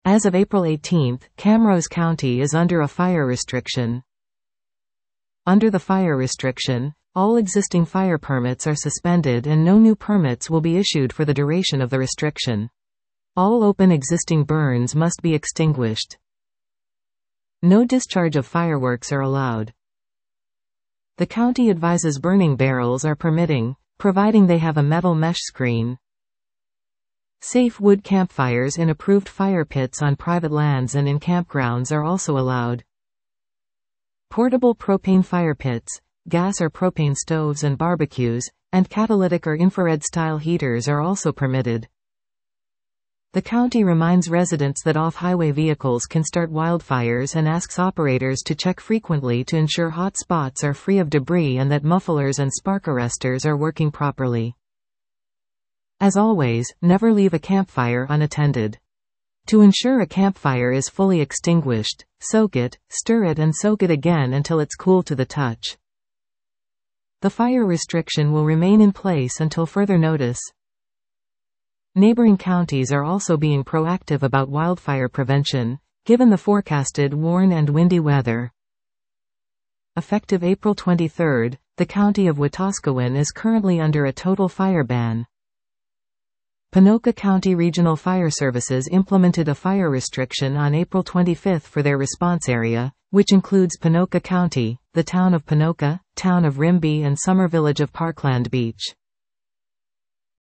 As of April 18, Camrose County is under a fire restriction. Under the fire restriction, all existing fire permits are suspended and no new permits will be issued for the duration of the restriction. All open existing burns must be extinguished. No discharge of fireworks are allowed. The county advises burning barrels are permitting, providing they have a metal mesh screen. Safe wood campfires in approved fire pits on private lands and in campgrounds are also allowed. Portable propane fire pits, gas or propane stoves and barbecues, and catalytic or infrared-style heaters are also permitted. The county reminds residents that off-highway vehicles can start wildfires and asks operators to check frequently to ensure hot spots are free of debris and that mufflers and spark arresters are working properly. As always, never leave a campfire unattended. To ensure a campfire is fully extinguished, soak it, stir it and soak it again until it's cool to the touch. The fire restriction will remain in place until further notice. Neighboring counties are also being proactive about wildfire prevention, given the forecasted warm and windy weather. Effective April 23, the county of Wetaskiwin is currently under a total fire ban. Ponoka County Regional Fire Services implemented a fire restriction on April 25 for their response area, which includes Ponoka County, the town of Ponoka, town of Rimbey and summer village of Parkland Beach.